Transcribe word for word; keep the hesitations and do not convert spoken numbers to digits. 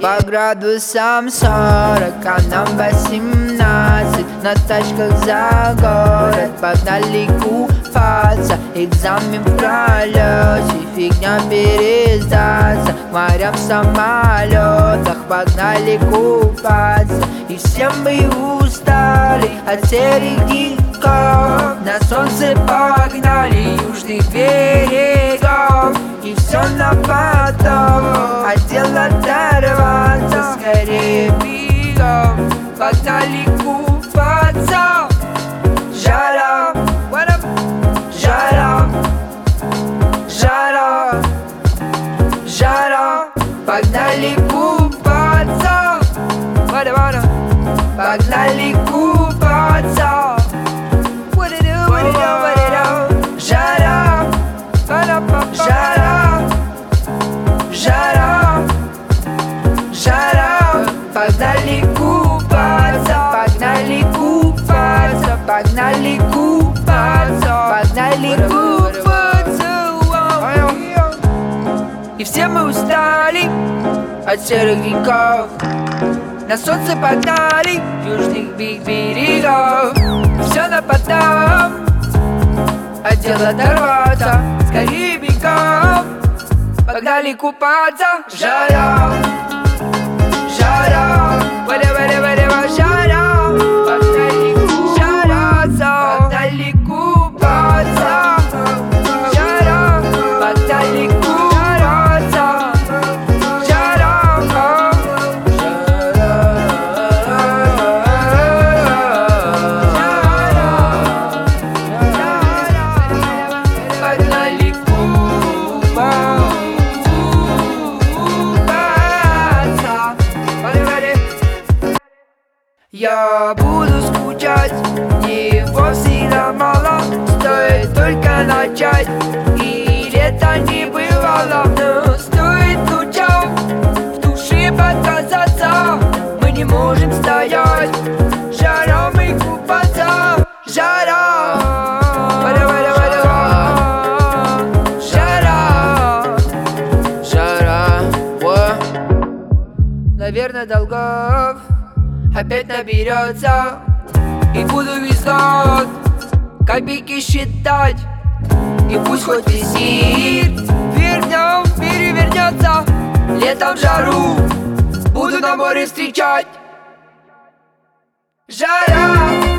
По градусам сорок, а нам восемнадцать. На тачках за город погнали купаться. Экзамен в пролете, фигня пересдаться. К морям в самолетах погнали купаться. И все мы устали от серых деньков. На солнце погнали южных берегов. И все на потом, а дело дорваться. Скорее бегом, погнали купаться. Жара, жара, жара, жара. Погнали купаться. Погнали купаться. What it do, what it do, what it do. Жара, жара, жара, жара. Погнали купаться. Погнали купаться. Погнали купаться. Погнали купаться. И все мы устали от серых деньков. На солнце погнали южных берегов. Все на потом, а дело дорваться. Скорее бегом, погнали купаться. Жара, жара, валя-валя-валя, жара. Погнали купаться. Погнали купаться. Жара, погнали купаться. Я буду скучать, его всегда мало. Стоит только начать, и лето не бывало. Но стоит лучом в душе показаться. Мы не можем стоять, жара мы купаться. Жара, жара, жара. Наверное, долгов опять наберется. И буду весь год копейки считать. И пусть хоть весь мир вверх днем перевернется. Летом жару буду на море встречать. Жара.